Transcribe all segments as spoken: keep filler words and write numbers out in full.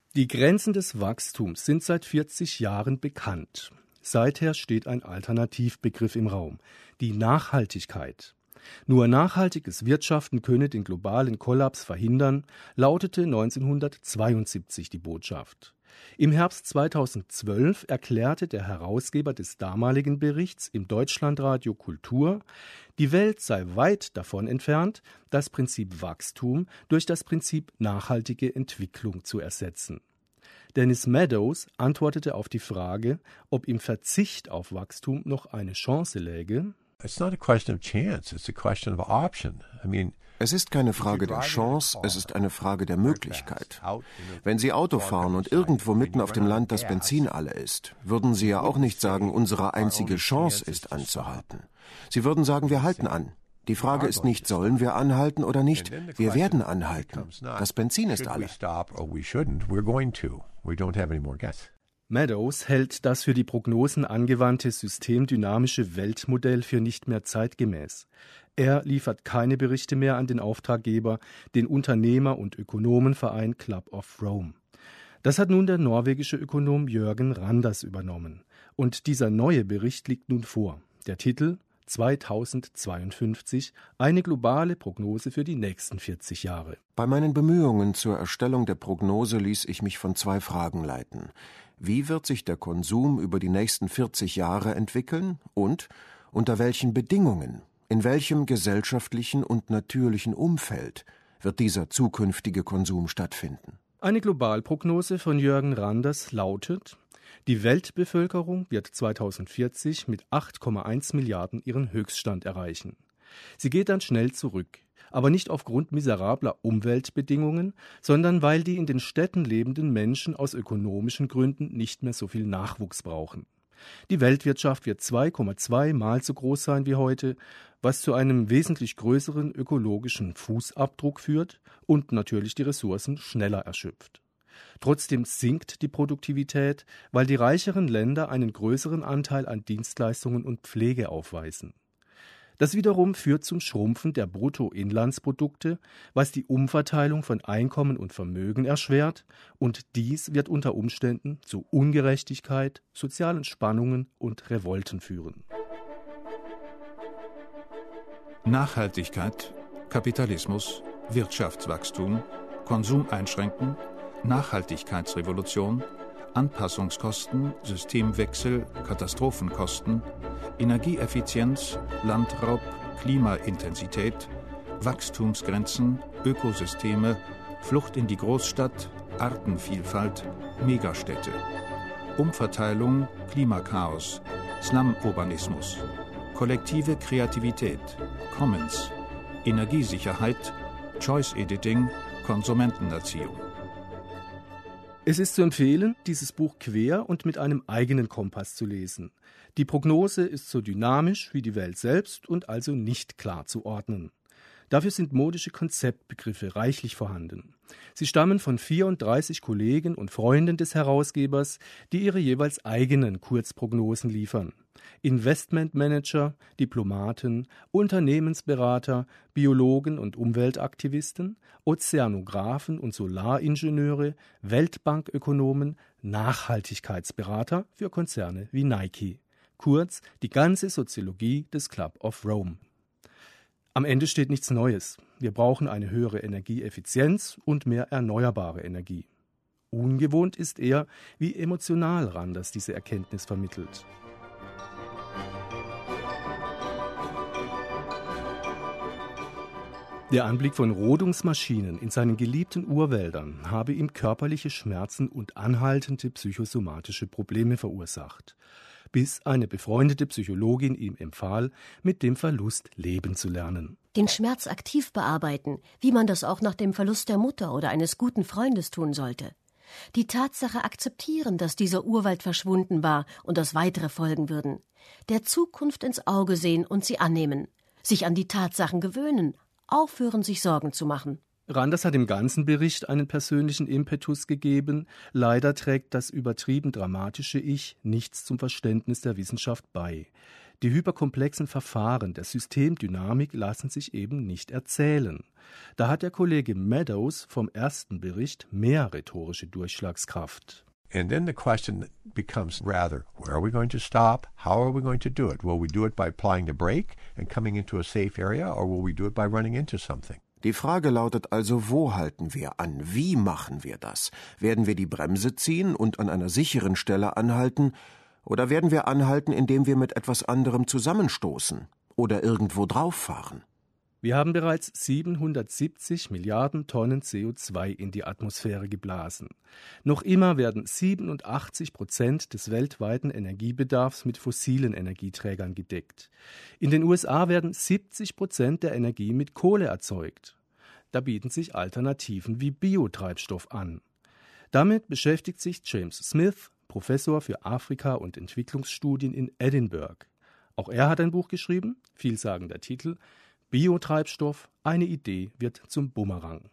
Die Grenzen des Wachstums sind seit vierzig Jahren bekannt. Seither steht ein Alternativbegriff im Raum: die Nachhaltigkeit. Nur nachhaltiges Wirtschaften könne den globalen Kollaps verhindern, lautete neunzehnhundertzweiundsiebzig die Botschaft. Im Herbst zweitausendzwölf erklärte der Herausgeber des damaligen Berichts im Deutschlandradio Kultur, die Welt sei weit davon entfernt, das Prinzip Wachstum durch das Prinzip nachhaltige Entwicklung zu ersetzen. Dennis Meadows antwortete auf die Frage, ob im Verzicht auf Wachstum noch eine Chance läge: It's not a question of chance, it's a question of option. I mean, Es ist keine Frage der Chance, es ist eine Frage der Möglichkeit. Wenn Sie Auto fahren und irgendwo mitten auf dem Land das Benzin alle ist, würden Sie ja auch nicht sagen, unsere einzige Chance ist anzuhalten. Sie würden sagen, wir halten an. Die Frage ist nicht, sollen wir anhalten oder nicht? Wir werden anhalten. Das Benzin ist alle. Meadows hält das für die Prognosen angewandte systemdynamische Weltmodell für nicht mehr zeitgemäß. Er liefert keine Berichte mehr an den Auftraggeber, den Unternehmer- und Ökonomenverein Club of Rome. Das hat nun der norwegische Ökonom Jørgen Randers übernommen. Und dieser neue Bericht liegt nun vor. Der Titel: zweitausendzweiundfünfzig, eine globale Prognose für die nächsten vierzig Jahre. Bei meinen Bemühungen zur Erstellung der Prognose ließ ich mich von zwei Fragen leiten. Wie wird sich der Konsum über die nächsten vierzig Jahre entwickeln? Und unter welchen Bedingungen, in welchem gesellschaftlichen und natürlichen Umfeld wird dieser zukünftige Konsum stattfinden? Eine Globalprognose von Jørgen Randers lautet: Die Weltbevölkerung wird zweitausendvierzig mit acht Komma eins Milliarden ihren Höchststand erreichen. Sie geht dann schnell zurück, aber nicht aufgrund miserabler Umweltbedingungen, sondern weil die in den Städten lebenden Menschen aus ökonomischen Gründen nicht mehr so viel Nachwuchs brauchen. Die Weltwirtschaft wird zwei Komma zwei Mal so groß sein wie heute, was zu einem wesentlich größeren ökologischen Fußabdruck führt und natürlich die Ressourcen schneller erschöpft. Trotzdem sinkt die Produktivität, weil die reicheren Länder einen größeren Anteil an Dienstleistungen und Pflege aufweisen. Das wiederum führt zum Schrumpfen der Bruttoinlandsprodukte, was die Umverteilung von Einkommen und Vermögen erschwert, und dies wird unter Umständen zu Ungerechtigkeit, sozialen Spannungen und Revolten führen. Nachhaltigkeit, Kapitalismus, Wirtschaftswachstum, Konsum einschränken, Nachhaltigkeitsrevolution, Anpassungskosten, Systemwechsel, Katastrophenkosten, Energieeffizienz, Landraub, Klimaintensität, Wachstumsgrenzen, Ökosysteme, Flucht in die Großstadt, Artenvielfalt, Megastädte, Umverteilung, Klimakaos, Slum-Urbanismus, kollektive Kreativität, Commons, Energiesicherheit, Choice-Editing, Konsumentenerziehung. Es ist zu empfehlen, dieses Buch quer und mit einem eigenen Kompass zu lesen. Die Prognose ist so dynamisch wie die Welt selbst und also nicht klar zu ordnen. Dafür sind modische Konzeptbegriffe reichlich vorhanden. Sie stammen von vierunddreißig Kollegen und Freunden des Herausgebers, die ihre jeweils eigenen Kurzprognosen liefern. Investmentmanager, Diplomaten, Unternehmensberater, Biologen und Umweltaktivisten, Ozeanographen und Solaringenieure, Weltbankökonomen, Nachhaltigkeitsberater für Konzerne wie Nike. Kurz die ganze Soziologie des Club of Rome. Am Ende steht nichts Neues. Wir brauchen eine höhere Energieeffizienz und mehr erneuerbare Energie. Ungewohnt ist eher, wie emotional Randers diese Erkenntnis vermittelt. Der Anblick von Rodungsmaschinen in seinen geliebten Urwäldern habe ihm körperliche Schmerzen und anhaltende psychosomatische Probleme verursacht, bis eine befreundete Psychologin ihm empfahl, mit dem Verlust leben zu lernen. Den Schmerz aktiv bearbeiten, wie man das auch nach dem Verlust der Mutter oder eines guten Freundes tun sollte. Die Tatsache akzeptieren, dass dieser Urwald verschwunden war und dass weitere folgen würden. Der Zukunft ins Auge sehen und sie annehmen. Sich an die Tatsachen gewöhnen. Aufhören, sich Sorgen zu machen. Randers hat im ganzen Bericht einen persönlichen Impetus gegeben. Leider trägt das übertrieben dramatische Ich nichts zum Verständnis der Wissenschaft bei. Die hyperkomplexen Verfahren der Systemdynamik lassen sich eben nicht erzählen. Da hat der Kollege Meadows vom ersten Bericht mehr rhetorische Durchschlagskraft. And then the question becomes rather, where are we going to stop? How are we going to do it? Will we do it by applying the brake and coming into a safe area, or will we do it by running into something? Die Frage lautet also, wo halten wir an? Wie machen wir das? Werden wir die Bremse ziehen und an einer sicheren Stelle anhalten? Oder werden wir anhalten, indem wir mit etwas anderem zusammenstoßen oder irgendwo drauffahren? Wir haben bereits siebenhundertsiebzig Milliarden Tonnen C O zwei in die Atmosphäre geblasen. Noch immer werden siebenundachtzig Prozent des weltweiten Energiebedarfs mit fossilen Energieträgern gedeckt. In den U S A werden siebzig Prozent der Energie mit Kohle erzeugt. Da bieten sich Alternativen wie Biotreibstoff an. Damit beschäftigt sich James Smith, Professor für Afrika- und Entwicklungsstudien in Edinburgh. Auch er hat ein Buch geschrieben, vielsagender Titel: Biotreibstoff, eine Idee wird zum Bumerang.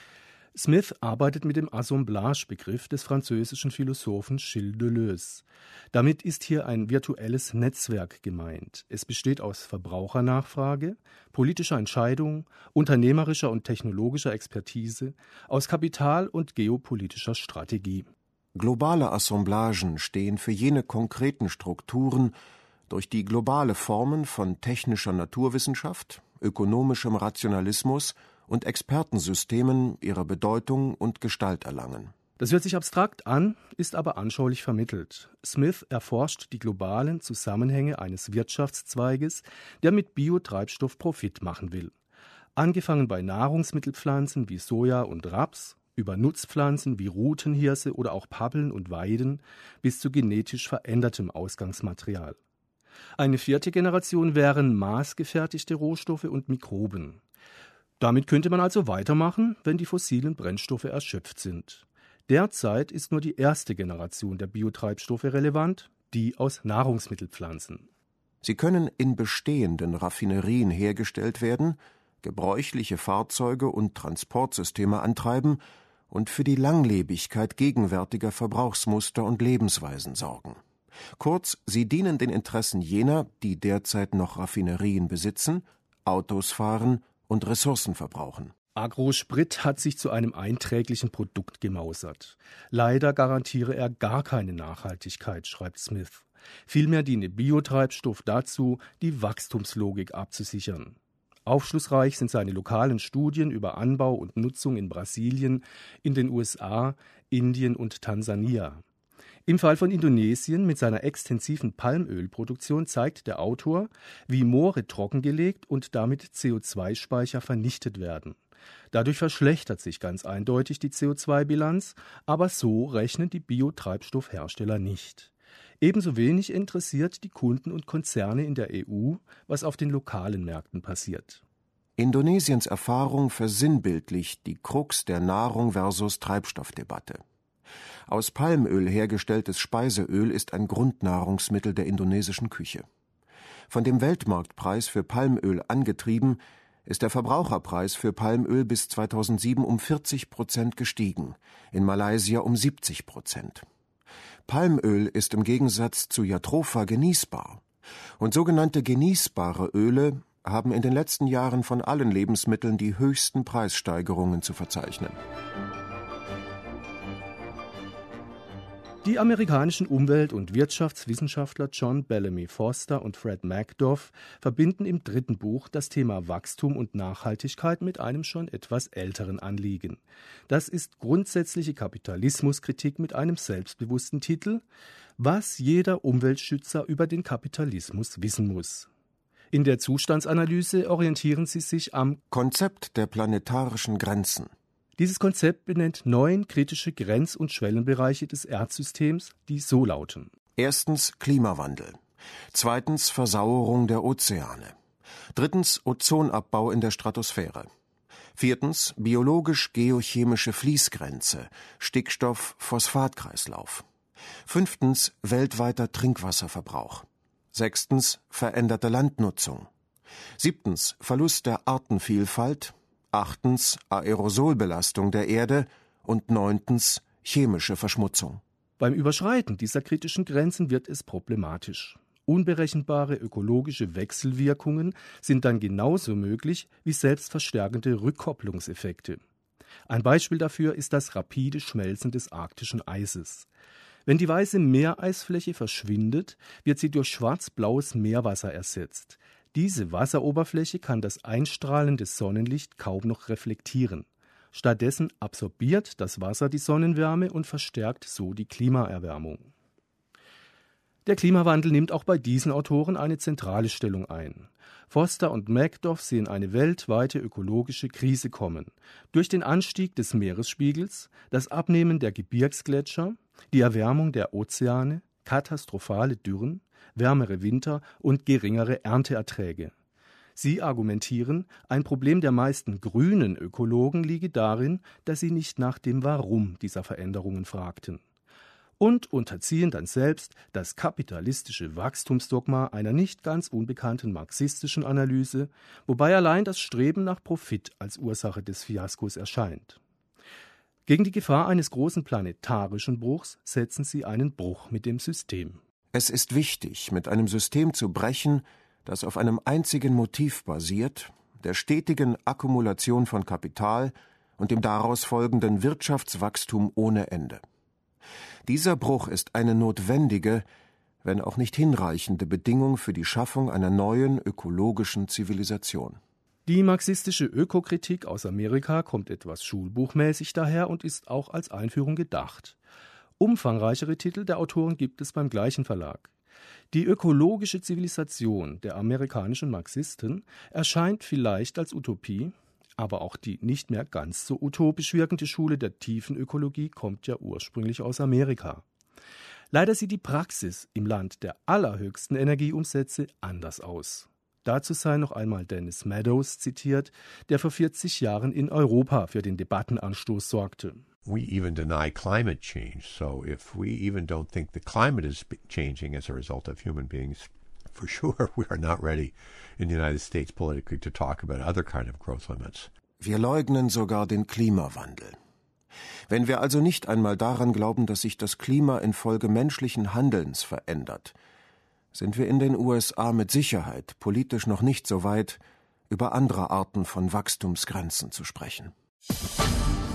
Smith arbeitet mit dem Assemblage-Begriff des französischen Philosophen Gilles Deleuze. Damit ist hier ein virtuelles Netzwerk gemeint. Es besteht aus Verbrauchernachfrage, politischer Entscheidung, unternehmerischer und technologischer Expertise, aus Kapital und geopolitischer Strategie. Globale Assemblagen stehen für jene konkreten Strukturen, durch die globale Formen von technischer Naturwissenschaft, ökonomischem Rationalismus und Expertensystemen ihre Bedeutung und Gestalt erlangen. Das hört sich abstrakt an, ist aber anschaulich vermittelt. Smith erforscht die globalen Zusammenhänge eines Wirtschaftszweiges, der mit Biotreibstoff Profit machen will. Angefangen bei Nahrungsmittelpflanzen wie Soja und Raps, über Nutzpflanzen wie Rutenhirse oder auch Pappeln und Weiden bis zu genetisch verändertem Ausgangsmaterial. Eine vierte Generation wären maßgefertigte Rohstoffe und Mikroben. Damit könnte man also weitermachen, wenn die fossilen Brennstoffe erschöpft sind. Derzeit ist nur die erste Generation der Biotreibstoffe relevant, die aus Nahrungsmittelpflanzen. Sie können in bestehenden Raffinerien hergestellt werden, gebräuchliche Fahrzeuge und Transportsysteme antreiben und für die Langlebigkeit gegenwärtiger Verbrauchsmuster und Lebensweisen sorgen. Kurz, sie dienen den Interessen jener, die derzeit noch Raffinerien besitzen, Autos fahren und Ressourcen verbrauchen. Agrosprit hat sich zu einem einträglichen Produkt gemausert. Leider garantiere er gar keine Nachhaltigkeit, schreibt Smith. Vielmehr diene Biotreibstoff dazu, die Wachstumslogik abzusichern. Aufschlussreich sind seine lokalen Studien über Anbau und Nutzung in Brasilien, in den U S A, Indien und Tansania. Im Fall von Indonesien mit seiner extensiven Palmölproduktion zeigt der Autor, wie Moore trockengelegt und damit C O zwei Speicher vernichtet werden. Dadurch verschlechtert sich ganz eindeutig die C O zwei Bilanz, aber so rechnen die Biotreibstoffhersteller nicht. Ebenso wenig interessiert die Kunden und Konzerne in der E U, was auf den lokalen Märkten passiert. Indonesiens Erfahrung versinnbildlicht die Krux der Nahrung versus Treibstoffdebatte. Aus Palmöl hergestelltes Speiseöl ist ein Grundnahrungsmittel der indonesischen Küche. Von dem Weltmarktpreis für Palmöl angetrieben, ist der Verbraucherpreis für Palmöl bis zweitausendsieben um vierzig Prozent gestiegen, in Malaysia um siebzig Prozent. Palmöl ist im Gegensatz zu Jatropha genießbar. Und sogenannte genießbare Öle haben in den letzten Jahren von allen Lebensmitteln die höchsten Preissteigerungen zu verzeichnen. Die amerikanischen Umwelt- und Wirtschaftswissenschaftler John Bellamy Foster und Fred Magdoff verbinden im dritten Buch das Thema Wachstum und Nachhaltigkeit mit einem schon etwas älteren Anliegen. Das ist grundsätzliche Kapitalismuskritik mit einem selbstbewussten Titel: Was jeder Umweltschützer über den Kapitalismus wissen muss. In der Zustandsanalyse orientieren sie sich am Konzept der planetarischen Grenzen. Dieses Konzept benennt neun kritische Grenz- und Schwellenbereiche des Erdsystems, die so lauten: Erstens Klimawandel. Zweitens Versauerung der Ozeane. Drittens Ozonabbau in der Stratosphäre. Viertens biologisch-geochemische Fließgrenze, Stickstoff-Phosphatkreislauf. Fünftens weltweiter Trinkwasserverbrauch. Sechstens veränderte Landnutzung. Siebtens Verlust der Artenvielfalt. Achtens Aerosolbelastung der Erde und neuntens chemische Verschmutzung. Beim Überschreiten dieser kritischen Grenzen wird es problematisch. Unberechenbare ökologische Wechselwirkungen sind dann genauso möglich wie selbstverstärkende Rückkopplungseffekte. Ein Beispiel dafür ist das rapide Schmelzen des arktischen Eises. Wenn die weiße Meereisfläche verschwindet, wird sie durch schwarz-blaues Meerwasser ersetzt. Diese Wasseroberfläche kann das einstrahlende Sonnenlicht kaum noch reflektieren. Stattdessen absorbiert das Wasser die Sonnenwärme und verstärkt so die Klimaerwärmung. Der Klimawandel nimmt auch bei diesen Autoren eine zentrale Stellung ein. Foster und Magdoff sehen eine weltweite ökologische Krise kommen. Durch den Anstieg des Meeresspiegels, das Abnehmen der Gebirgsgletscher, die Erwärmung der Ozeane, katastrophale Dürren, wärmere Winter und geringere Ernteerträge. Sie argumentieren, ein Problem der meisten grünen Ökologen liege darin, dass sie nicht nach dem Warum dieser Veränderungen fragten. Und unterziehen dann selbst das kapitalistische Wachstumsdogma einer nicht ganz unbekannten marxistischen Analyse, wobei allein das Streben nach Profit als Ursache des Fiaskos erscheint. Gegen die Gefahr eines großen planetarischen Bruchs setzen sie einen Bruch mit dem System. Es ist wichtig, mit einem System zu brechen, das auf einem einzigen Motiv basiert, der stetigen Akkumulation von Kapital und dem daraus folgenden Wirtschaftswachstum ohne Ende. Dieser Bruch ist eine notwendige, wenn auch nicht hinreichende Bedingung für die Schaffung einer neuen ökologischen Zivilisation. Die marxistische Ökokritik aus Amerika kommt etwas schulbuchmäßig daher und ist auch als Einführung gedacht. Umfangreichere Titel der Autoren gibt es beim gleichen Verlag. Die ökologische Zivilisation der amerikanischen Marxisten erscheint vielleicht als Utopie, aber auch die nicht mehr ganz so utopisch wirkende Schule der Tiefenökologie kommt ja ursprünglich aus Amerika. Leider sieht die Praxis im Land der allerhöchsten Energieumsätze anders aus. Dazu sei noch einmal Dennis Meadows zitiert, der vor vierzig Jahren in Europa für den Debattenanstoß sorgte. We even deny climate change, so if we even don't think the climate is changing as a result of human beings, for sure we are not ready in the United States politically to talk about other kind of growth limits. Wir leugnen sogar den Klimawandel. Wenn wir also nicht einmal daran glauben, dass sich das Klima infolge menschlichen Handelns verändert, sind wir in den U S A mit Sicherheit politisch noch nicht so weit, über andere Arten von Wachstumsgrenzen zu sprechen.